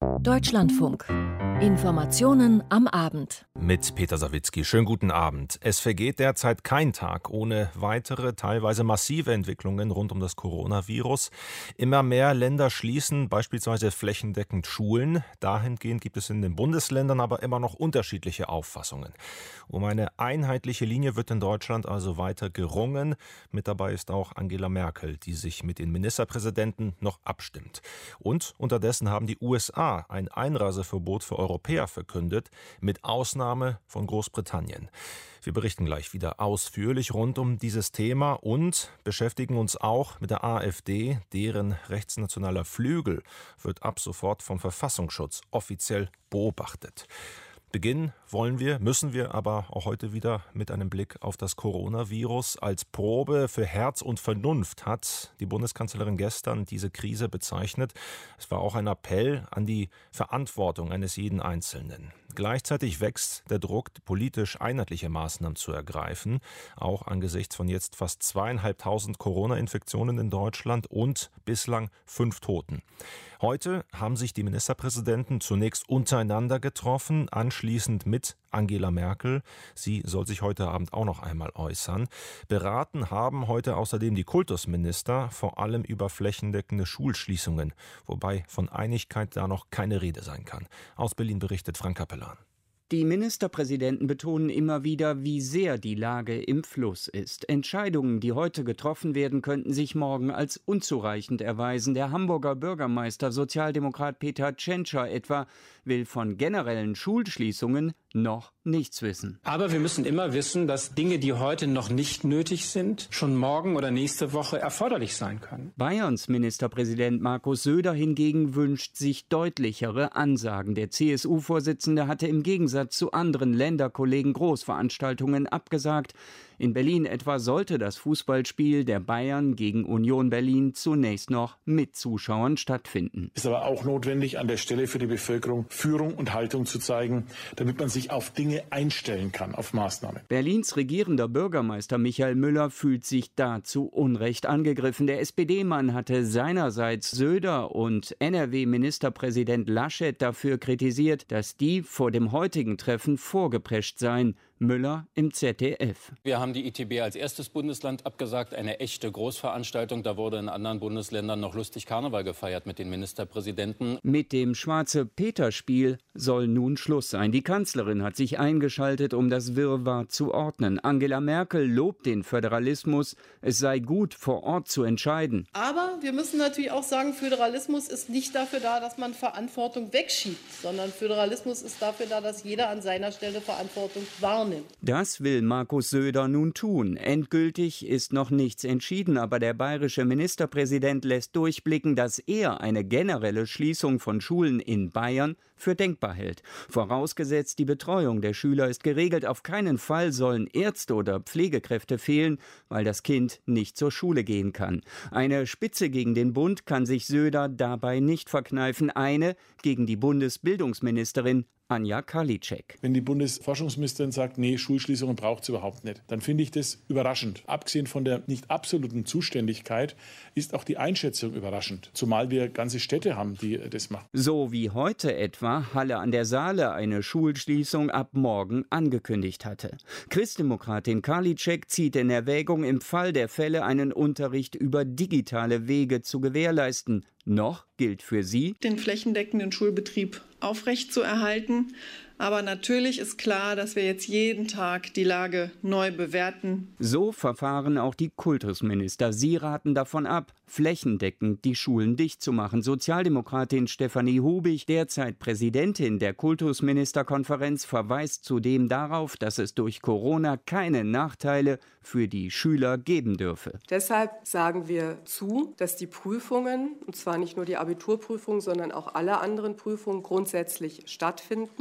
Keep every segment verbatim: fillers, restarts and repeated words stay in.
Deutschlandfunk. Informationen am Abend. Mit Peter Sawicki. Schönen guten Abend. Es vergeht derzeit kein Tag ohne weitere, teilweise massive Entwicklungen rund um das Coronavirus. Immer mehr Länder schließen beispielsweise flächendeckend Schulen. Dahingehend gibt es in den Bundesländern aber immer noch unterschiedliche Auffassungen. Um eine einheitliche Linie wird in Deutschland also weiter gerungen. Mit dabei ist auch Angela Merkel, die sich mit den Ministerpräsidenten noch abstimmt. Und unterdessen haben die U S A ein Einreiseverbot für Europäer verkündet, mit Ausnahme von Großbritannien. Wir berichten gleich wieder ausführlich rund um dieses Thema und beschäftigen uns auch mit der AfD. Deren rechtsnationaler Flügel wird ab sofort vom Verfassungsschutz offiziell beobachtet. Beginnen wollen wir, müssen wir aber auch heute wieder mit einem Blick auf das Coronavirus. Als Probe für Herz und Vernunft hat die Bundeskanzlerin gestern diese Krise bezeichnet. Es war auch ein Appell an die Verantwortung eines jeden Einzelnen. Gleichzeitig wächst der Druck, politisch einheitliche Maßnahmen zu ergreifen, auch angesichts von jetzt fast zweieinhalbtausend Corona-Infektionen in Deutschland und bislang fünf Toten. Heute haben sich die Ministerpräsidenten zunächst untereinander getroffen, anschließend mit Angela Merkel. Sie soll sich heute Abend auch noch einmal äußern. Beraten haben heute außerdem die Kultusminister, vor allem über flächendeckende Schulschließungen, wobei von Einigkeit da noch keine Rede sein kann. Aus Berlin berichtet Frank Kapellan. Die Ministerpräsidenten betonen immer wieder, wie sehr die Lage im Fluss ist. Entscheidungen, die heute getroffen werden, könnten sich morgen als unzureichend erweisen. Der Hamburger Bürgermeister, Sozialdemokrat Peter Tschentscher etwa, will von generellen Schulschließungen noch nichts wissen. Aber wir müssen immer wissen, dass Dinge, die heute noch nicht nötig sind, schon morgen oder nächste Woche erforderlich sein können. Bayerns Ministerpräsident Markus Söder hingegen wünscht sich deutlichere Ansagen. Der C S U-Vorsitzende hatte im Gegensatz zu anderen Länderkollegen Großveranstaltungen abgesagt. In Berlin etwa sollte das Fußballspiel der Bayern gegen Union Berlin zunächst noch mit Zuschauern stattfinden. Ist aber auch notwendig, an der Stelle für die Bevölkerung Führung und Haltung zu zeigen, damit man sich auf Dinge einstellen kann, auf Maßnahmen. Berlins regierender Bürgermeister Michael Müller fühlt sich dazu Unrecht angegriffen. Der S P D-Mann hatte seinerseits Söder und N R W-Ministerpräsident Laschet dafür kritisiert, dass die vor dem heutigen Treffen vorgeprescht seien. Müller im Z D F. Wir haben die I T B als erstes Bundesland abgesagt, eine echte Großveranstaltung. Da wurde in anderen Bundesländern noch lustig Karneval gefeiert mit den Ministerpräsidenten. Mit dem Schwarze-Peter-Spiel soll nun Schluss sein. Die Kanzlerin hat sich eingeschaltet, um das Wirrwarr zu ordnen. Angela Merkel lobt den Föderalismus. Es sei gut, vor Ort zu entscheiden. Aber wir müssen natürlich auch sagen, Föderalismus ist nicht dafür da, dass man Verantwortung wegschiebt, sondern Föderalismus ist dafür da, dass jeder an seiner Stelle Verantwortung wahrnimmt. Das will Markus Söder nun tun. Endgültig ist noch nichts entschieden, aber der bayerische Ministerpräsident lässt durchblicken, dass er eine generelle Schließung von Schulen in Bayern für denkbar hält. Vorausgesetzt, die Betreuung der Schüler ist geregelt. Auf keinen Fall sollen Ärzte oder Pflegekräfte fehlen, weil das Kind nicht zur Schule gehen kann. Eine Spitze gegen den Bund kann sich Söder dabei nicht verkneifen. Eine gegen die Bundesbildungsministerin Anja Karliczek. Wenn die Bundesforschungsministerin sagt, nee, Schulschließungen braucht es überhaupt nicht, dann finde ich das überraschend. Abgesehen von der nicht absoluten Zuständigkeit ist auch die Einschätzung überraschend. Zumal wir ganze Städte haben, die das machen. So wie heute etwa Halle an der Saale eine Schulschließung ab morgen angekündigt hatte. Christdemokratin Karliczek zieht in Erwägung, im Fall der Fälle einen Unterricht über digitale Wege zu gewährleisten. Noch gilt für sie, den flächendeckenden Schulbetrieb aufrechtzuerhalten. Aber natürlich ist klar, dass wir jetzt jeden Tag die Lage neu bewerten. So verfahren auch die Kultusminister. Sie raten davon ab, flächendeckend die Schulen dicht zu machen. Sozialdemokratin Stefanie Hubig, derzeit Präsidentin der Kultusministerkonferenz, verweist zudem darauf, dass es durch Corona keine Nachteile für die Schüler geben dürfe. Deshalb sagen wir zu, dass die Prüfungen, und zwar nicht nur die Abiturprüfung, sondern auch alle anderen Prüfungen grundsätzlich stattfinden. Wenn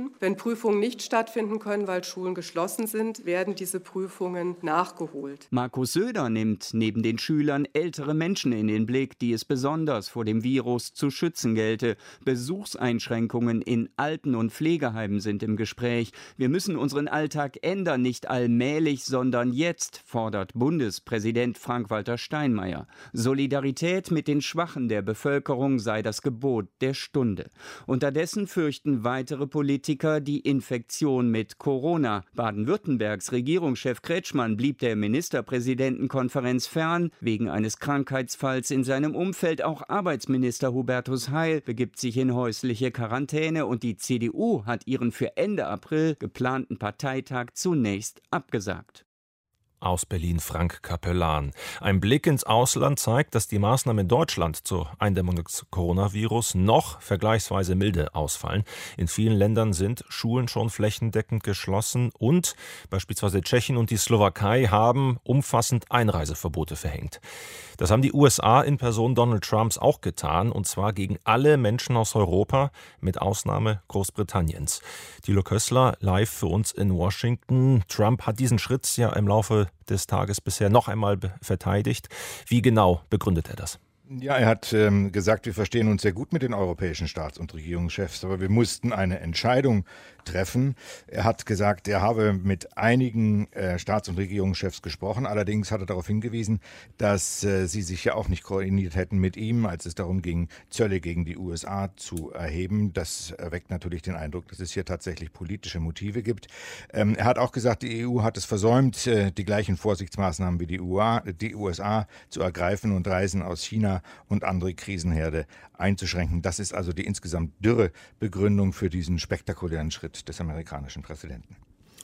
Prüfungen nicht stattfinden können, weil Schulen geschlossen sind, werden diese Prüfungen nachgeholt. Markus Söder nimmt neben den Schülern ältere Menschen in den Blick, die es besonders vor dem Virus zu schützen gelte. Besuchseinschränkungen in Alten- und Pflegeheimen sind im Gespräch. Wir müssen unseren Alltag ändern, nicht allmählich, sondern jetzt, fordert Bundespräsident Frank-Walter Steinmeier. Solidarität mit den Schwachen der Bevölkerung sei das Gebot der Stunde. Unterdessen fürchten weitere Politiker die Infektion mit Corona. Baden-Württembergs Regierungschef Kretschmann blieb der Ministerpräsidentenkonferenz fern, wegen eines Krankheitsfalls in seinem Umfeld. Auch Arbeitsminister Hubertus Heil begibt sich in häusliche Quarantäne und die C D U hat ihren für Ende April geplanten Parteitag zunächst abgesagt. Aus Berlin Frank Capellan. Ein Blick ins Ausland zeigt, dass die Maßnahmen in Deutschland zur Eindämmung des Coronavirus noch vergleichsweise milde ausfallen. In vielen Ländern sind Schulen schon flächendeckend geschlossen und beispielsweise Tschechien und die Slowakei haben umfassend Einreiseverbote verhängt. Das haben die U S A in Person Donald Trumps auch getan, und zwar gegen alle Menschen aus Europa, mit Ausnahme Großbritanniens. Thilo Kössler live für uns in Washington. Trump hat diesen Schritt ja im Laufe des Tages bisher noch einmal verteidigt. Wie genau begründet er das? Ja, er hat ähm, gesagt, wir verstehen uns sehr gut mit den europäischen Staats- und Regierungschefs, aber wir mussten eine Entscheidung treffen. Er hat gesagt, er habe mit einigen äh, Staats- und Regierungschefs gesprochen. Allerdings hat er darauf hingewiesen, dass äh, sie sich ja auch nicht koordiniert hätten mit ihm, als es darum ging, Zölle gegen die U S A zu erheben. Das erweckt natürlich den Eindruck, dass es hier tatsächlich politische Motive gibt. Ähm, er hat auch gesagt, die E U hat es versäumt, äh, die gleichen Vorsichtsmaßnahmen wie die, U A, die U S A zu ergreifen und Reisen aus China und andere Krisenherde einzuschränken. Das ist also die insgesamt dürre Begründung für diesen spektakulären Schritt des amerikanischen Präsidenten.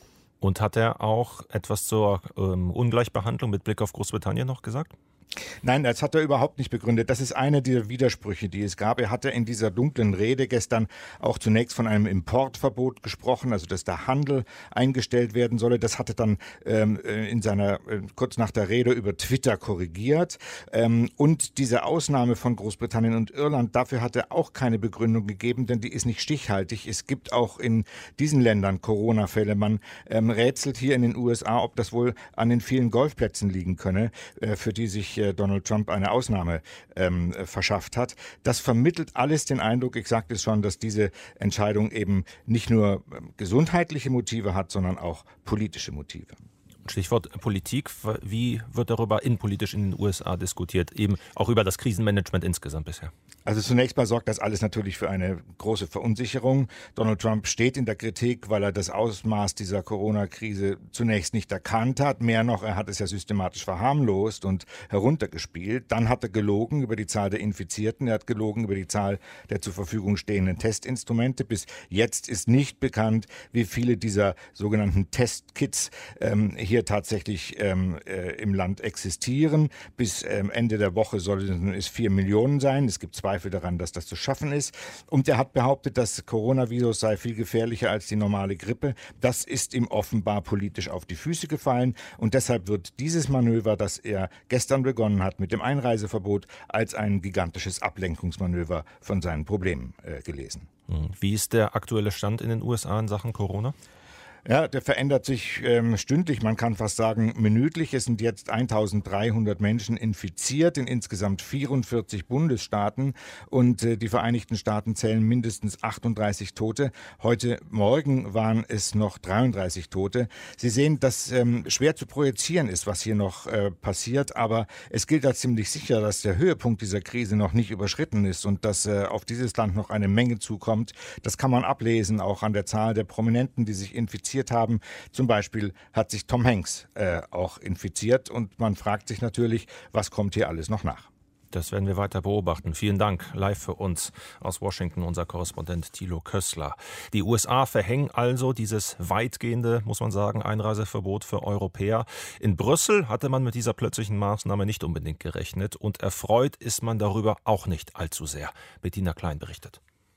Und hat er auch etwas zur ähm, Ungleichbehandlung mit Blick auf Großbritannien noch gesagt? Nein, das hat er überhaupt nicht begründet. Das ist eine der Widersprüche, die es gab. Er hatte in dieser dunklen Rede gestern auch zunächst von einem Importverbot gesprochen, also dass der Handel eingestellt werden solle. Das hatte dann ähm, in seiner, äh, kurz nach der Rede über Twitter korrigiert. Ähm, und diese Ausnahme von Großbritannien und Irland, dafür hat er auch keine Begründung gegeben, denn die ist nicht stichhaltig. Es gibt auch in diesen Ländern Corona-Fälle. Man ähm, rätselt hier in den U S A, ob das wohl an den vielen Golfplätzen liegen könne, äh, für die sich Donald Trump eine Ausnahme ähm, verschafft hat. Das vermittelt alles den Eindruck, ich sagte es schon, dass diese Entscheidung eben nicht nur ähm, gesundheitliche Motive hat, sondern auch politische Motive. Stichwort Politik. Wie wird darüber innenpolitisch in den U S A diskutiert? Eben auch über das Krisenmanagement insgesamt bisher. Also zunächst mal sorgt das alles natürlich für eine große Verunsicherung. Donald Trump steht in der Kritik, weil er das Ausmaß dieser Corona-Krise zunächst nicht erkannt hat. Mehr noch, er hat es ja systematisch verharmlost und heruntergespielt. Dann hat er gelogen über die Zahl der Infizierten. Er hat gelogen über die Zahl der zur Verfügung stehenden Testinstrumente. Bis jetzt ist nicht bekannt, wie viele dieser sogenannten Testkits ähm, hier tatsächlich ähm, äh, im Land existieren. Bis ähm, Ende der Woche sollten es vier Millionen sein. Es gibt Zweifel daran, dass das zu schaffen ist. Und er hat behauptet, das Coronavirus sei viel gefährlicher als die normale Grippe. Das ist ihm offenbar politisch auf die Füße gefallen. Und deshalb wird dieses Manöver, das er gestern begonnen hat mit dem Einreiseverbot, als ein gigantisches Ablenkungsmanöver von seinen Problemen äh, gelesen. Wie ist der aktuelle Stand in den U S A in Sachen Corona? Ja, der verändert sich ähm, stündlich, man kann fast sagen minütlich. Es sind jetzt eintausenddreihundert Menschen infiziert in insgesamt vierundvierzig Bundesstaaten und äh, die Vereinigten Staaten zählen mindestens achtunddreißig Tote. Heute Morgen waren es noch dreiunddreißig Tote. Sie sehen, dass ähm, schwer zu projizieren ist, was hier noch äh, passiert, aber es gilt als ziemlich sicher, dass der Höhepunkt dieser Krise noch nicht überschritten ist und dass äh, auf dieses Land noch eine Menge zukommt. Das kann man ablesen, auch an der Zahl der Prominenten, die sich infiziert haben. Zum Beispiel hat sich Tom Hanks äh, auch infiziert und man fragt sich natürlich, was kommt hier alles noch nach? Das werden wir weiter beobachten. Vielen Dank. Live für uns aus Washington unser Korrespondent Thilo Kössler. Die U S A verhängen also dieses weitgehende, muss man sagen, Einreiseverbot für Europäer. In Brüssel hatte man mit dieser plötzlichen Maßnahme nicht unbedingt gerechnet und erfreut ist man darüber auch nicht allzu sehr. Bettina Klein berichtet.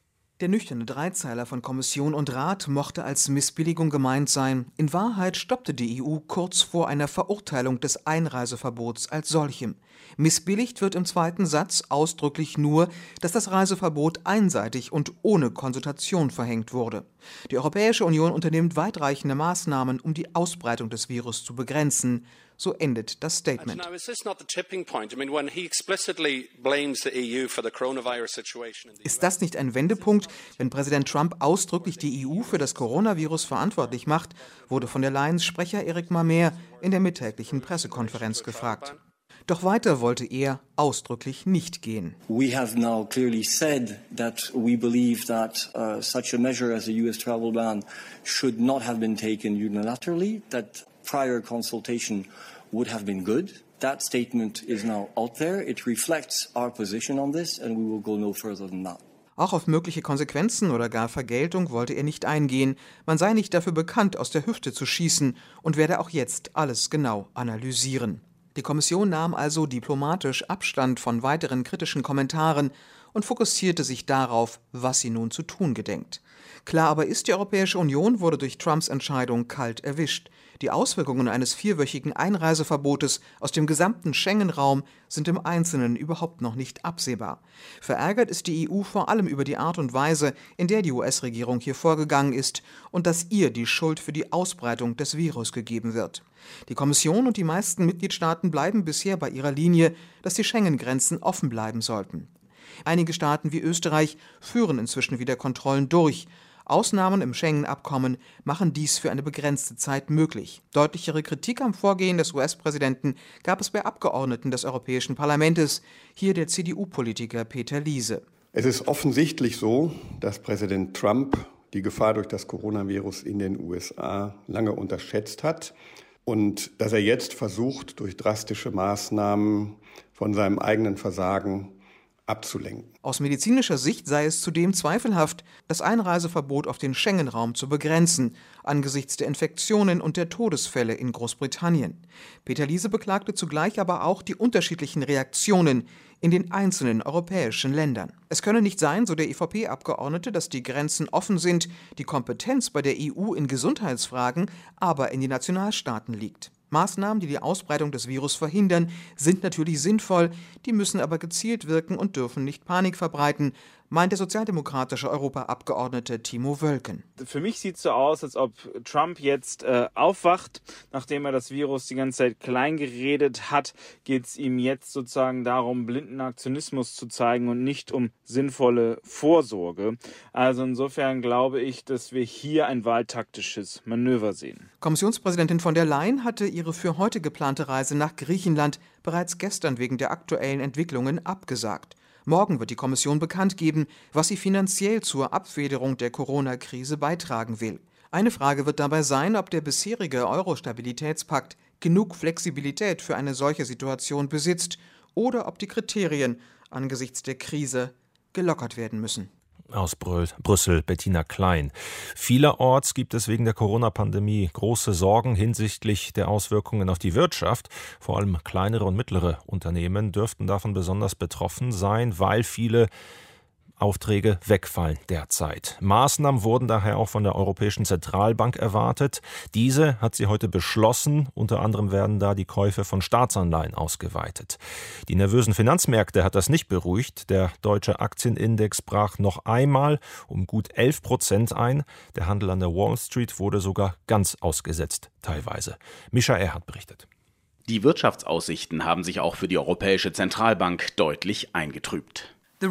Der nüchterne Dreizeiler von Kommission und Rat mochte als Missbilligung gemeint sein. In Wahrheit stoppte die E U kurz vor einer Verurteilung des Einreiseverbots als solchem. Missbilligt wird im zweiten Satz ausdrücklich nur, dass das Reiseverbot einseitig und ohne Konsultation verhängt wurde. Die Europäische Union unternimmt weitreichende Maßnahmen, um die Ausbreitung des Virus zu begrenzen. So endet das Statement. Ist das nicht ein Wendepunkt, wenn Präsident Trump ausdrücklich die E U für das Coronavirus verantwortlich macht, wurde von der Leyen's Sprecher Eric Mamer in der mittäglichen Pressekonferenz gefragt. Doch weiter wollte er ausdrücklich nicht gehen. We have now clearly said that we believe that uh, such a measure as a U S travel ban should not have been taken unilaterally, that prior consultation would have been good. That statement is now out there. It reflects our position on this and we will go no further than that. Auch auf mögliche Konsequenzen oder gar Vergeltung wollte er nicht eingehen. Man sei nicht dafür bekannt, aus der Hüfte zu schießen und werde auch jetzt alles genau analysieren. Die Kommission nahm also diplomatisch Abstand von weiteren kritischen Kommentaren und fokussierte sich darauf, was sie nun zu tun gedenkt. Klar aber ist, die Europäische Union wurde durch Trumps Entscheidung kalt erwischt. Die Auswirkungen eines vierwöchigen Einreiseverbotes aus dem gesamten Schengen-Raum sind im Einzelnen überhaupt noch nicht absehbar. Verärgert ist die E U vor allem über die Art und Weise, in der die U S-Regierung hier vorgegangen ist und dass ihr die Schuld für die Ausbreitung des Virus gegeben wird. Die Kommission und die meisten Mitgliedstaaten bleiben bisher bei ihrer Linie, dass die Schengen-Grenzen offen bleiben sollten. Einige Staaten wie Österreich führen inzwischen wieder Kontrollen durch. Ausnahmen im Schengen-Abkommen machen dies für eine begrenzte Zeit möglich. Deutlichere Kritik am Vorgehen des U S-Präsidenten gab es bei Abgeordneten des Europäischen Parlaments, hier der C D U-Politiker Peter Liese. Es ist offensichtlich so, dass Präsident Trump die Gefahr durch das Coronavirus in den U S A lange unterschätzt hat und dass er jetzt versucht, durch drastische Maßnahmen von seinem eigenen Versagen abzulenken. Aus medizinischer Sicht sei es zudem zweifelhaft, das Einreiseverbot auf den Schengen-Raum zu begrenzen, angesichts der Infektionen und der Todesfälle in Großbritannien. Peter Liese beklagte zugleich aber auch die unterschiedlichen Reaktionen in den einzelnen europäischen Ländern. Es könne nicht sein, so der E V P-Abgeordnete, dass die Grenzen offen sind, die Kompetenz bei der E U in Gesundheitsfragen aber in den Nationalstaaten liegt. Maßnahmen, die die Ausbreitung des Virus verhindern, sind natürlich sinnvoll, die müssen aber gezielt wirken und dürfen nicht Panik verbreiten, meint der sozialdemokratische Europaabgeordnete Timo Wölken. Für mich sieht es so aus, als ob Trump jetzt äh, aufwacht. Nachdem er das Virus die ganze Zeit kleingeredet hat, geht es ihm jetzt sozusagen darum, blinden Aktionismus zu zeigen und nicht um sinnvolle Vorsorge. Also insofern glaube ich, dass wir hier ein wahltaktisches Manöver sehen. Kommissionspräsidentin von der Leyen hatte ihre für heute geplante Reise nach Griechenland bereits gestern wegen der aktuellen Entwicklungen abgesagt. Morgen wird die Kommission bekannt geben, was sie finanziell zur Abfederung der Corona-Krise beitragen will. Eine Frage wird dabei sein, ob der bisherige Euro-Stabilitätspakt genug Flexibilität für eine solche Situation besitzt oder ob die Kriterien angesichts der Krise gelockert werden müssen. Aus Brüssel, Bettina Klein. Vielerorts gibt es wegen der Corona-Pandemie große Sorgen hinsichtlich der Auswirkungen auf die Wirtschaft. Vor allem kleinere und mittlere Unternehmen dürften davon besonders betroffen sein, weil viele Aufträge wegfallen derzeit. Maßnahmen wurden daher auch von der Europäischen Zentralbank erwartet. Diese hat sie heute beschlossen. Unter anderem werden da die Käufe von Staatsanleihen ausgeweitet. Die nervösen Finanzmärkte hat das nicht beruhigt. Der deutsche Aktienindex brach noch einmal um gut elf Prozent ein. Der Handel an der Wall Street wurde sogar ganz ausgesetzt, teilweise. Mischa Erhardt berichtet. Die Wirtschaftsaussichten haben sich auch für die Europäische Zentralbank deutlich eingetrübt. Die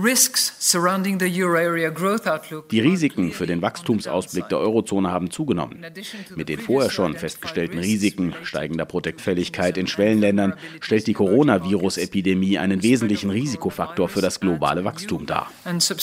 Risiken für den Wachstumsausblick der Eurozone haben zugenommen. Mit den vorher schon festgestellten Risiken steigender Produktfälligkeit in Schwellenländern stellt die Coronavirus-Epidemie einen wesentlichen Risikofaktor für das globale Wachstum dar,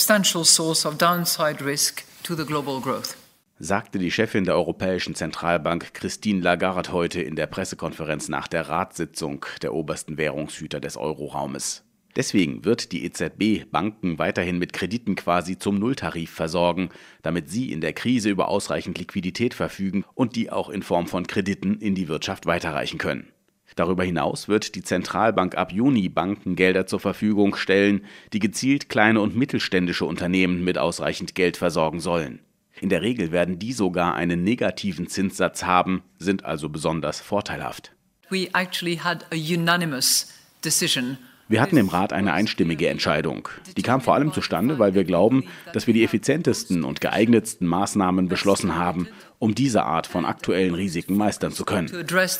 sagte die Chefin der Europäischen Zentralbank Christine Lagarde heute in der Pressekonferenz nach der Ratssitzung der obersten Währungshüter des Euroraumes. Deswegen wird die E Z B Banken weiterhin mit Krediten quasi zum Nulltarif versorgen, damit sie in der Krise über ausreichend Liquidität verfügen und die auch in Form von Krediten in die Wirtschaft weiterreichen können. Darüber hinaus wird die Zentralbank ab Juni Bankengelder zur Verfügung stellen, die gezielt kleine und mittelständische Unternehmen mit ausreichend Geld versorgen sollen. In der Regel werden die sogar einen negativen Zinssatz haben, sind also besonders vorteilhaft. We actually had a unanimous decision. Wir hatten im Rat eine einstimmige Entscheidung. Die kam vor allem zustande, weil wir glauben, dass wir die effizientesten und geeignetsten Maßnahmen beschlossen haben, um diese Art von aktuellen Risiken meistern zu können.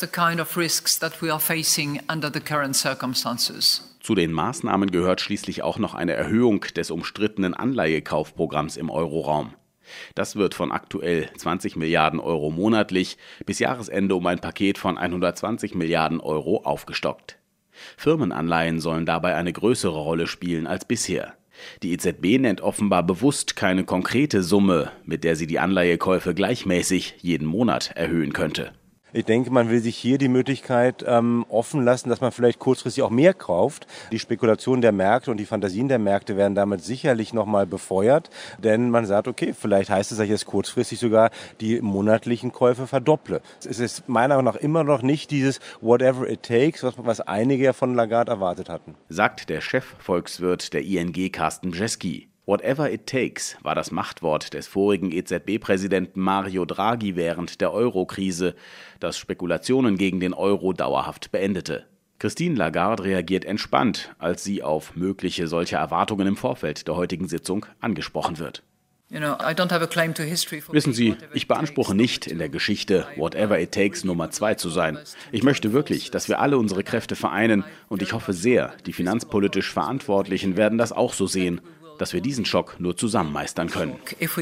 Zu den Maßnahmen gehört schließlich auch noch eine Erhöhung des umstrittenen Anleihekaufprogramms im Euroraum. Das wird von aktuell zwanzig Milliarden Euro monatlich bis Jahresende um ein Paket von hundertzwanzig Milliarden Euro aufgestockt. Firmenanleihen sollen dabei eine größere Rolle spielen als bisher. Die E Z B nennt offenbar bewusst keine konkrete Summe, mit der sie die Anleihekäufe gleichmäßig jeden Monat erhöhen könnte. Ich denke, man will sich hier die Möglichkeit ähm, offen lassen, dass man vielleicht kurzfristig auch mehr kauft. Die Spekulation der Märkte und die Fantasien der Märkte werden damit sicherlich nochmal befeuert, denn man sagt, okay, vielleicht heißt es, dass ich jetzt kurzfristig sogar die monatlichen Käufe verdopple. Es ist meiner Meinung nach immer noch nicht dieses whatever it takes, was, was einige ja von Lagarde erwartet hatten. Sagt der Chefvolkswirt der I N G, Carsten Bjeski. Whatever it takes war das Machtwort des vorigen E Z B-Präsidenten Mario Draghi während der Euro-Krise, das Spekulationen gegen den Euro dauerhaft beendete. Christine Lagarde reagiert entspannt, als sie auf mögliche solche Erwartungen im Vorfeld der heutigen Sitzung angesprochen wird. Wissen Sie, ich beanspruche nicht, in der Geschichte Whatever it takes Nummer zwei zu sein. Ich möchte wirklich, dass wir alle unsere Kräfte vereinen und ich hoffe sehr, die finanzpolitisch Verantwortlichen werden das auch so sehen, dass wir diesen Schock nur zusammen meistern können.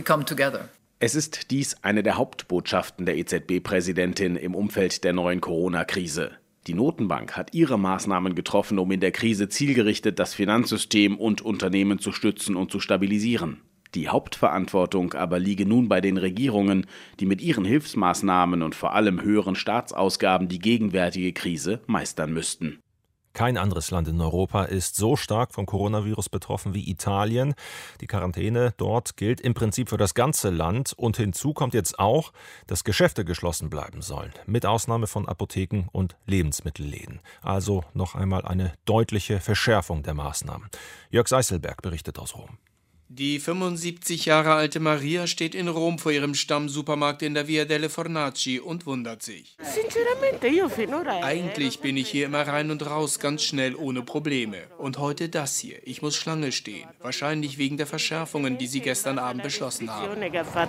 Es ist dies eine der Hauptbotschaften der E Z B-Präsidentin im Umfeld der neuen Corona-Krise. Die Notenbank hat ihre Maßnahmen getroffen, um in der Krise zielgerichtet das Finanzsystem und Unternehmen zu stützen und zu stabilisieren. Die Hauptverantwortung aber liege nun bei den Regierungen, die mit ihren Hilfsmaßnahmen und vor allem höheren Staatsausgaben die gegenwärtige Krise meistern müssten. Kein anderes Land in Europa ist so stark vom Coronavirus betroffen wie Italien. Die Quarantäne dort gilt im Prinzip für das ganze Land. Und hinzu kommt jetzt auch, dass Geschäfte geschlossen bleiben sollen, mit Ausnahme von Apotheken und Lebensmittelläden. Also noch einmal eine deutliche Verschärfung der Maßnahmen. Jörg Seißelberg berichtet aus Rom. Die fünfundsiebzig Jahre alte Maria steht in Rom vor ihrem Stammsupermarkt in der Via delle Fornaci und wundert sich. Eigentlich bin ich hier immer rein und raus, ganz schnell, ohne Probleme. Und heute das hier. Ich muss Schlange stehen. Wahrscheinlich wegen der Verschärfungen, die sie gestern Abend beschlossen haben.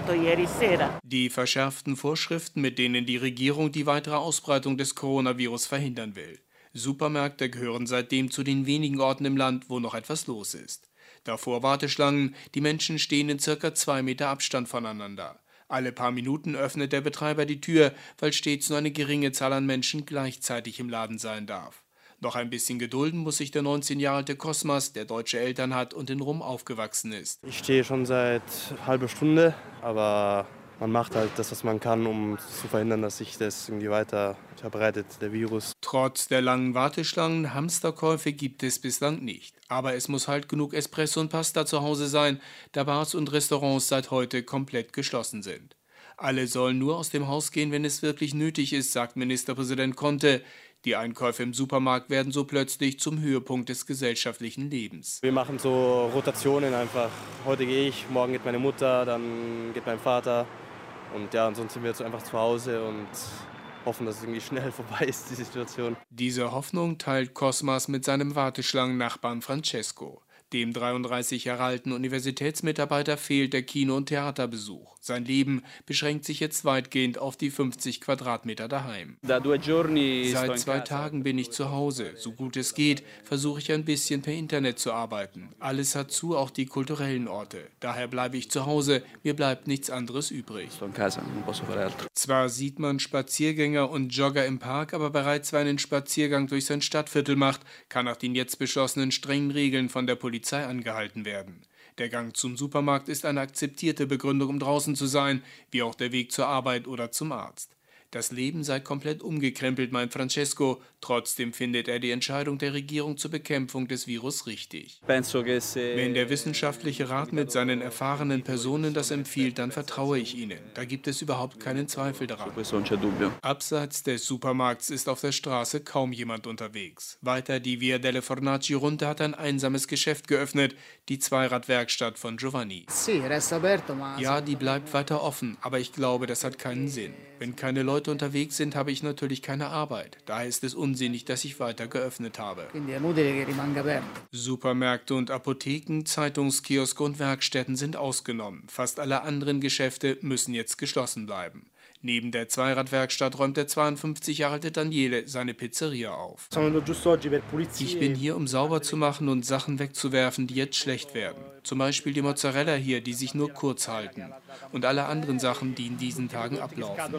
Die verschärften Vorschriften, mit denen die Regierung die weitere Ausbreitung des Coronavirus verhindern will. Supermärkte gehören seitdem zu den wenigen Orten im Land, wo noch etwas los ist. Davor Warteschlangen, die Menschen stehen in circa zwei Meter Abstand voneinander. Alle paar Minuten öffnet der Betreiber die Tür, weil stets nur eine geringe Zahl an Menschen gleichzeitig im Laden sein darf. Noch ein bisschen gedulden muss sich der neunzehn Jahre alte Cosmas, der deutsche Eltern hat und in Rom aufgewachsen ist. Ich stehe schon seit einer halben Stunde, aber man macht halt das, was man kann, um zu verhindern, dass sich das irgendwie weiter verbreitet, der Virus. Trotz der langen Warteschlangen, Hamsterkäufe gibt es bislang nicht. Aber es muss halt genug Espresso und Pasta zu Hause sein, da Bars und Restaurants seit heute komplett geschlossen sind. Alle sollen nur aus dem Haus gehen, wenn es wirklich nötig ist, sagt Ministerpräsident Conte. Die Einkäufe im Supermarkt werden so plötzlich zum Höhepunkt des gesellschaftlichen Lebens. Wir machen so Rotationen einfach. Heute gehe ich, morgen geht meine Mutter, dann geht mein Vater. Und ja, ansonsten sind wir jetzt einfach zu Hause und hoffen, dass es irgendwie schnell vorbei ist, die Situation. Diese Hoffnung teilt Cosmas mit seinem Warteschlangen-Nachbarn Francesco. Dem dreiunddreißig Jahre alten Universitätsmitarbeiter fehlt der Kino- und Theaterbesuch. Sein Leben beschränkt sich jetzt weitgehend auf die fünfzig Quadratmeter daheim. Seit zwei Tagen bin ich zu Hause. So gut es geht, versuche ich ein bisschen per Internet zu arbeiten. Alles hat zu, auch die kulturellen Orte. Daher bleibe ich zu Hause, mir bleibt nichts anderes übrig. Zwar sieht man Spaziergänger und Jogger im Park, aber bereits wer einen Spaziergang durch sein Stadtviertel macht, kann nach den jetzt beschlossenen strengen Regeln von der Polizei angehalten werden. Der Gang zum Supermarkt ist eine akzeptierte Begründung, um draußen zu sein, wie auch der Weg zur Arbeit oder zum Arzt. Das Leben sei komplett umgekrempelt, meint Francesco. Trotzdem findet er die Entscheidung der Regierung zur Bekämpfung des Virus richtig. Wenn der wissenschaftliche Rat mit seinen erfahrenen Personen das empfiehlt, dann vertraue ich ihnen. Da gibt es überhaupt keinen Zweifel daran. Abseits des Supermarkts ist auf der Straße kaum jemand unterwegs. Weiter die Via delle Fornaci runter hat ein einsames Geschäft geöffnet, die Zweiradwerkstatt von Giovanni. Ja, die bleibt weiter offen, aber ich glaube, das hat keinen Sinn. Wenn keine Leute unterwegs sind, habe ich natürlich keine Arbeit. Daher ist es unsinnig, dass ich weiter geöffnet habe. Supermärkte und Apotheken, Zeitungskioske und Werkstätten sind ausgenommen. Fast alle anderen Geschäfte müssen jetzt geschlossen bleiben. Neben der Zweiradwerkstatt räumt der zweiundfünfzig Jahre alte Daniele seine Pizzeria auf. Ich bin hier, um sauber zu machen und Sachen wegzuwerfen, die jetzt schlecht werden. Zum Beispiel die Mozzarella hier, die sich nur kurz halten. Und alle anderen Sachen, die in diesen Tagen ablaufen.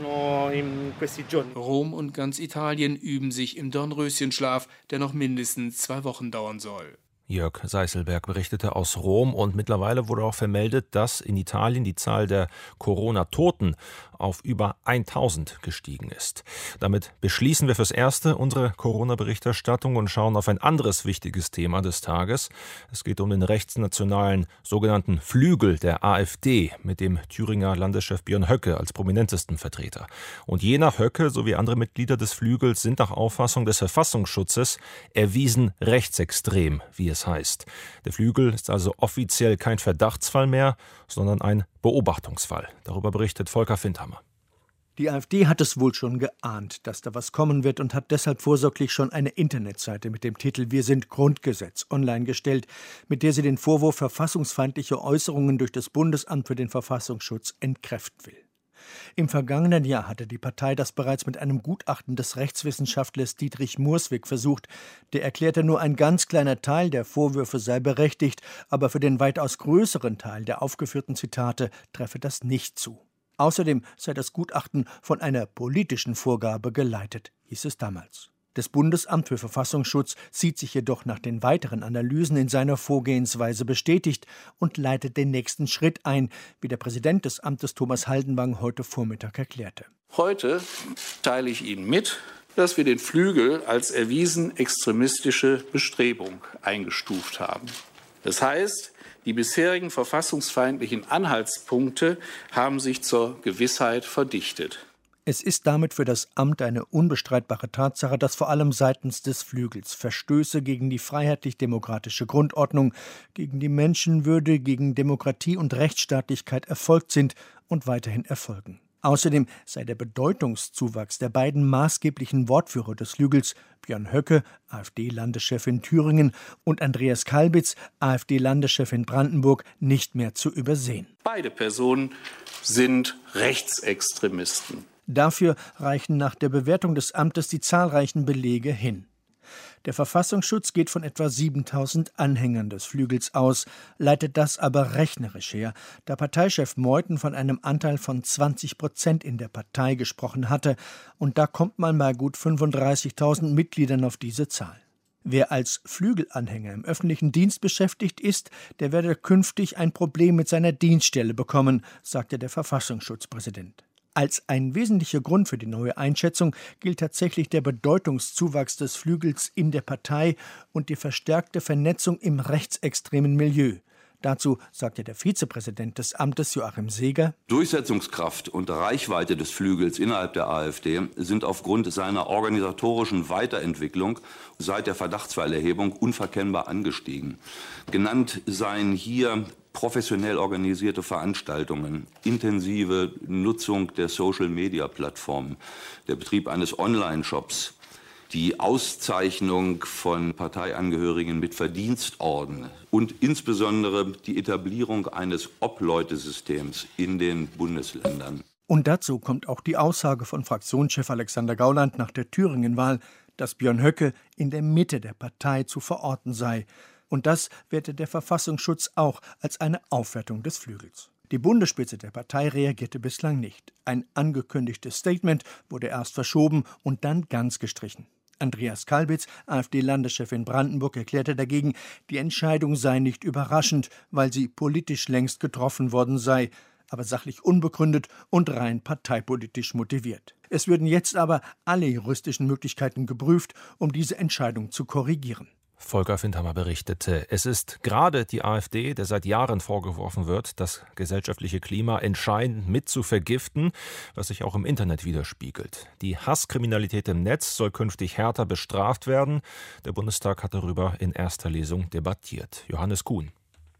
Rom und ganz Italien üben sich im Dornröschenschlaf, der noch mindestens zwei Wochen dauern soll. Jörg Seiselberg berichtete aus Rom und mittlerweile wurde auch vermeldet, dass in Italien die Zahl der Corona-Toten auf über tausend gestiegen ist. Damit beschließen wir fürs Erste unsere Corona-Berichterstattung und schauen auf ein anderes wichtiges Thema des Tages. Es geht um den rechtsnationalen sogenannten Flügel der AfD mit dem Thüringer Landeschef Björn Höcke als prominentesten Vertreter. Und je nach Höcke sowie andere Mitglieder des Flügels sind nach Auffassung des Verfassungsschutzes erwiesen rechtsextrem, wie es heißt. Der Flügel ist also offiziell kein Verdachtsfall mehr, sondern ein Beobachtungsfall. Darüber berichtet Volker Findhammer. Die AfD hat es wohl schon geahnt, dass da was kommen wird und hat deshalb vorsorglich schon eine Internetseite mit dem Titel Wir sind Grundgesetz online gestellt, mit der sie den Vorwurf verfassungsfeindlicher Äußerungen durch das Bundesamt für den Verfassungsschutz entkräften will. Im vergangenen Jahr hatte die Partei das bereits mit einem Gutachten des Rechtswissenschaftlers Dietrich Murswig versucht. Der erklärte, nur ein ganz kleiner Teil der Vorwürfe sei berechtigt, aber für den weitaus größeren Teil der aufgeführten Zitate treffe das nicht zu. Außerdem sei das Gutachten von einer politischen Vorgabe geleitet, hieß es damals. Das Bundesamt für Verfassungsschutz sieht sich jedoch nach den weiteren Analysen in seiner Vorgehensweise bestätigt und leitet den nächsten Schritt ein, wie der Präsident des Amtes Thomas Haldenwang heute Vormittag erklärte. Heute teile ich Ihnen mit, dass wir den Flügel als erwiesen extremistische Bestrebung eingestuft haben. Das heißt, die bisherigen verfassungsfeindlichen Anhaltspunkte haben sich zur Gewissheit verdichtet. Es ist damit für das Amt eine unbestreitbare Tatsache, dass vor allem seitens des Flügels Verstöße gegen die freiheitlich-demokratische Grundordnung, gegen die Menschenwürde, gegen Demokratie und Rechtsstaatlichkeit erfolgt sind und weiterhin erfolgen. Außerdem sei der Bedeutungszuwachs der beiden maßgeblichen Wortführer des Flügels, Björn Höcke, AfD-Landeschef in Thüringen, und Andreas Kalbitz, AfD-Landeschef in Brandenburg, nicht mehr zu übersehen. Beide Personen sind Rechtsextremisten. Dafür reichen nach der Bewertung des Amtes die zahlreichen Belege hin. Der Verfassungsschutz geht von etwa siebentausend Anhängern des Flügels aus, leitet das aber rechnerisch her, da Parteichef Meuthen von einem Anteil von zwanzig Prozent in der Partei gesprochen hatte. Und da kommt man bei gut fünfunddreißigtausend Mitgliedern auf diese Zahl. Wer als Flügelanhänger im öffentlichen Dienst beschäftigt ist, der werde künftig ein Problem mit seiner Dienststelle bekommen, sagte der Verfassungsschutzpräsident. Als ein wesentlicher Grund für die neue Einschätzung gilt tatsächlich der Bedeutungszuwachs des Flügels in der Partei und die verstärkte Vernetzung im rechtsextremen Milieu. Dazu sagte der Vizepräsident des Amtes Joachim Seeger: Durchsetzungskraft und Reichweite des Flügels innerhalb der AfD sind aufgrund seiner organisatorischen Weiterentwicklung seit der Verdachtsfallerhebung unverkennbar angestiegen. Genannt seien hier professionell organisierte Veranstaltungen, intensive Nutzung der Social-Media-Plattformen, der Betrieb eines Online-Shops, die Auszeichnung von Parteiangehörigen mit Verdienstorden und insbesondere die Etablierung eines Obleute-Systems in den Bundesländern. Und dazu kommt auch die Aussage von Fraktionschef Alexander Gauland nach der Thüringen-Wahl, dass Björn Höcke in der Mitte der Partei zu verorten sei. Und das wertet der Verfassungsschutz auch als eine Aufwertung des Flügels. Die Bundesspitze der Partei reagierte bislang nicht. Ein angekündigtes Statement wurde erst verschoben und dann ganz gestrichen. Andreas Kalbitz, AfD-Landeschef in Brandenburg, erklärte dagegen, die Entscheidung sei nicht überraschend, weil sie politisch längst getroffen worden sei. aber sachlich unbegründet und rein parteipolitisch motiviert. Es würden jetzt aber alle juristischen Möglichkeiten geprüft, um diese Entscheidung zu korrigieren. Volker Findhammer berichtete, es ist gerade die AfD, der seit Jahren vorgeworfen wird, das gesellschaftliche Klima entscheidend mit zu vergiften, was sich auch im Internet widerspiegelt. Die Hasskriminalität im Netz soll künftig härter bestraft werden. Der Bundestag hat darüber in erster Lesung debattiert. Johannes Kuhn.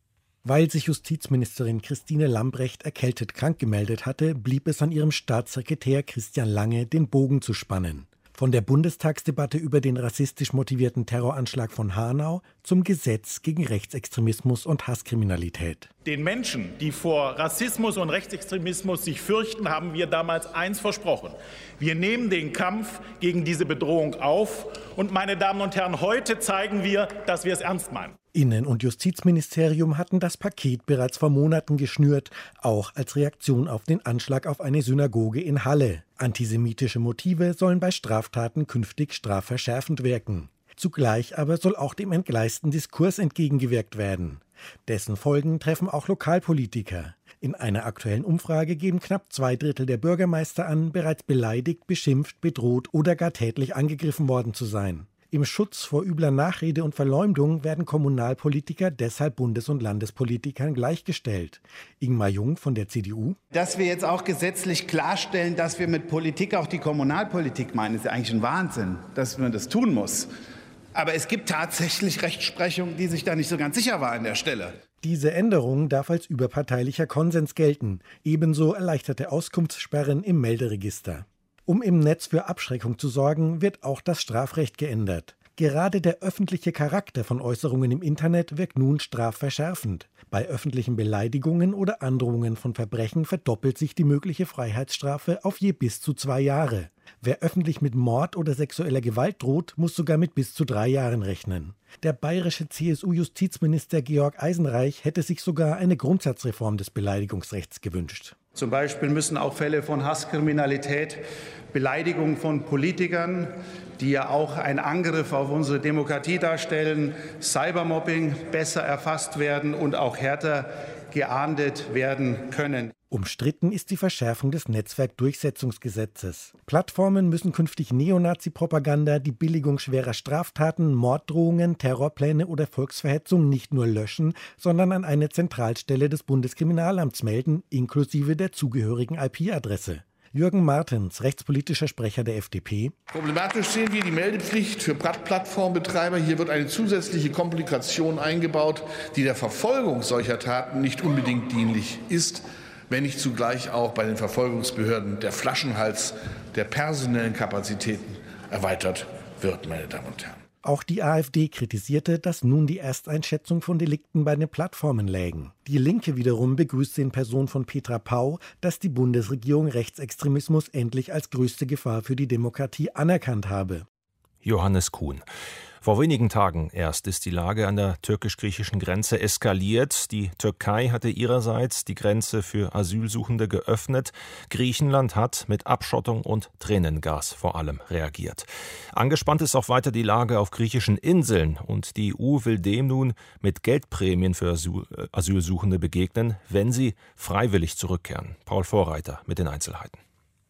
Weil sich Justizministerin Christine Lambrecht erkältet krank gemeldet hatte, blieb es an ihrem Staatssekretär Christian Lange, den Bogen zu spannen. Von der Bundestagsdebatte über den rassistisch motivierten Terroranschlag von Hanau zum Gesetz gegen Rechtsextremismus und Hasskriminalität. Den Menschen, die vor Rassismus und Rechtsextremismus sich fürchten, haben wir damals eins versprochen. Wir nehmen den Kampf gegen diese Bedrohung auf. Und, meine Damen und Herren, heute zeigen wir, dass wir es ernst meinen. Innen- und Justizministerium hatten das Paket bereits vor Monaten geschnürt, auch als Reaktion auf den Anschlag auf eine Synagoge in Halle. Antisemitische Motive sollen bei Straftaten künftig strafverschärfend wirken. Zugleich aber soll auch dem entgleisten Diskurs entgegengewirkt werden. Dessen Folgen treffen auch Lokalpolitiker. In einer aktuellen Umfrage geben knapp zwei Drittel der Bürgermeister an, bereits beleidigt, beschimpft, bedroht oder gar tätlich angegriffen worden zu sein. Im Schutz vor übler Nachrede und Verleumdung werden Kommunalpolitiker deshalb Bundes- und Landespolitikern gleichgestellt. Ingmar Jung von der C D U. Dass wir jetzt auch gesetzlich klarstellen, dass wir mit Politik auch die Kommunalpolitik meinen, ist ja eigentlich ein Wahnsinn, dass man das tun muss. Aber es gibt tatsächlich Rechtsprechung, die sich da nicht so ganz sicher war an der Stelle. Diese Änderung darf als überparteilicher Konsens gelten. Ebenso erleichterte Auskunftssperren im Melderegister. Um im Netz für Abschreckung zu sorgen, wird auch das Strafrecht geändert. Gerade der öffentliche Charakter von Äußerungen im Internet wirkt nun strafverschärfend. Bei öffentlichen Beleidigungen oder Androhungen von Verbrechen verdoppelt sich die mögliche Freiheitsstrafe auf je bis zu zwei Jahre. Wer öffentlich mit Mord oder sexueller Gewalt droht, muss sogar mit bis zu drei Jahren rechnen. Der bayerische C S U-Justizminister Georg Eisenreich hätte sich sogar eine Grundsatzreform des Beleidigungsrechts gewünscht. Zum Beispiel müssen auch Fälle von Hasskriminalität, Beleidigung von Politikern, die ja auch einen Angriff auf unsere Demokratie darstellen, Cybermobbing besser erfasst werden und auch härter geahndet werden können. Umstritten ist die Verschärfung des Netzwerkdurchsetzungsgesetzes. Plattformen müssen künftig Neonazi-Propaganda, die Billigung schwerer Straftaten, Morddrohungen, Terrorpläne oder Volksverhetzung nicht nur löschen, sondern an eine Zentralstelle des Bundeskriminalamts melden, inklusive der zugehörigen I P-Adresse. Jürgen Martens, rechtspolitischer Sprecher der F D P. Problematisch sehen wir die Meldepflicht für Plattformbetreiber. Hier wird eine zusätzliche Komplikation eingebaut, die der Verfolgung solcher Taten nicht unbedingt dienlich ist, wenn nicht zugleich auch bei den Verfolgungsbehörden der Flaschenhals der personellen Kapazitäten erweitert wird, meine Damen und Herren. Auch die AfD kritisierte, dass nun die Ersteinschätzung von Delikten bei den Plattformen lägen. Die Linke wiederum begrüßte in Person von Petra Pau, dass die Bundesregierung Rechtsextremismus endlich als größte Gefahr für die Demokratie anerkannt habe. Johannes Kuhn. Vor wenigen Tagen erst ist die Lage an der türkisch-griechischen Grenze eskaliert. Die Türkei hatte ihrerseits die Grenze für Asylsuchende geöffnet. Griechenland hat mit Abschottung und Tränengas vor allem reagiert. Angespannt ist auch weiter die Lage auf griechischen Inseln und die E U will dem nun mit Geldprämien für Asyl- Asylsuchende begegnen, wenn sie freiwillig zurückkehren. Paul Vorreiter mit den Einzelheiten.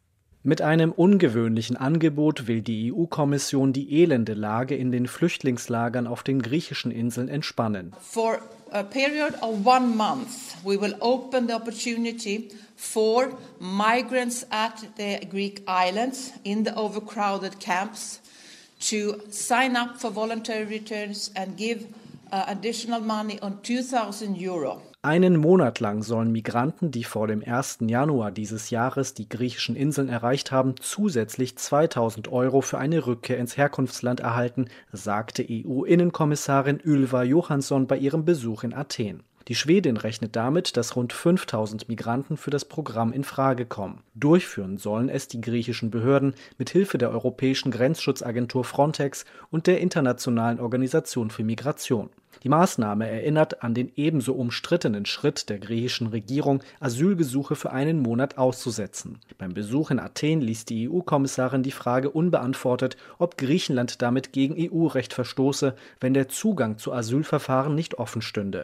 Mit einem ungewöhnlichen Angebot will die E U-Kommission die elende Lage in den Flüchtlingslagern auf den griechischen Inseln entspannen. For a period of one month, we will open the opportunity for migrants at the Greek islands in the overcrowded camps to sign up for voluntary returns and give uh, additional money on two thousand euro. Einen Monat lang sollen Migranten, die vor dem ersten Januar dieses Jahres die griechischen Inseln erreicht haben, zusätzlich zweitausend Euro für eine Rückkehr ins Herkunftsland erhalten, sagte E U-Innenkommissarin Ylva Johansson bei ihrem Besuch in Athen. Die Schwedin rechnet damit, dass rund fünftausend Migranten für das Programm in Frage kommen. Durchführen sollen es die griechischen Behörden mit Hilfe der Europäischen Grenzschutzagentur Frontex und der Internationalen Organisation für Migration. Die Maßnahme erinnert an den ebenso umstrittenen Schritt der griechischen Regierung, Asylgesuche für einen Monat auszusetzen. Beim Besuch in Athen ließ die E U-Kommissarin die Frage unbeantwortet, ob Griechenland damit gegen E U-Recht verstoße, wenn der Zugang zu Asylverfahren nicht offen stünde.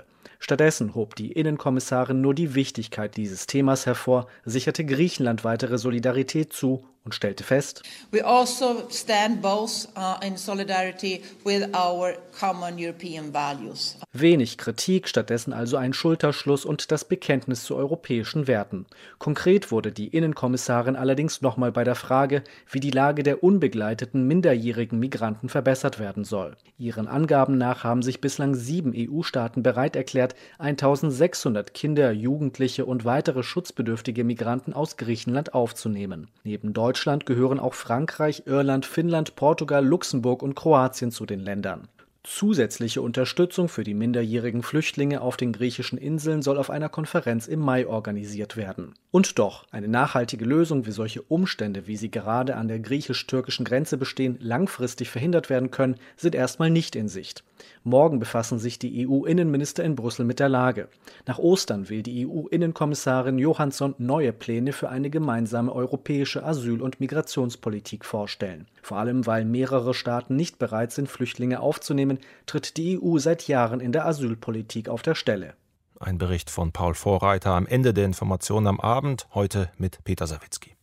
Stattdessen hob die Innenkommissarin nur die Wichtigkeit dieses Themas hervor, sicherte Griechenland weitere Solidarität zu und stellte fest: We also stand both uh, in solidarity with our common European values. Wenig Kritik, stattdessen also ein Schulterschluss und das Bekenntnis zu europäischen Werten. Konkret wurde die Innenkommissarin allerdings nochmal bei der Frage, wie die Lage der unbegleiteten minderjährigen Migranten verbessert werden soll. Ihren Angaben nach haben sich bislang sieben E U-Staaten bereit erklärt, eintausendsechshundert Kinder, Jugendliche und weitere schutzbedürftige Migranten aus Griechenland aufzunehmen. Neben Deutschland gehören auch Frankreich, Irland, Finnland, Portugal, Luxemburg und Kroatien zu den Ländern. Zusätzliche Unterstützung für die minderjährigen Flüchtlinge auf den griechischen Inseln soll auf einer Konferenz im Mai organisiert werden. Und doch, eine nachhaltige Lösung, wie solche Umstände, wie sie gerade an der griechisch-türkischen Grenze bestehen, langfristig verhindert werden können, sind erstmal nicht in Sicht. Morgen befassen sich die E U-Innenminister in Brüssel mit der Lage. Nach Ostern will die E U-Innenkommissarin Johansson neue Pläne für eine gemeinsame europäische Asyl- und Migrationspolitik vorstellen. Vor allem, weil mehrere Staaten nicht bereit sind, Flüchtlinge aufzunehmen, tritt die E U seit Jahren in der Asylpolitik auf der Stelle. Ein Bericht von Paul Vorreiter am Ende der Informationen am Abend, heute mit Peter Sawicki.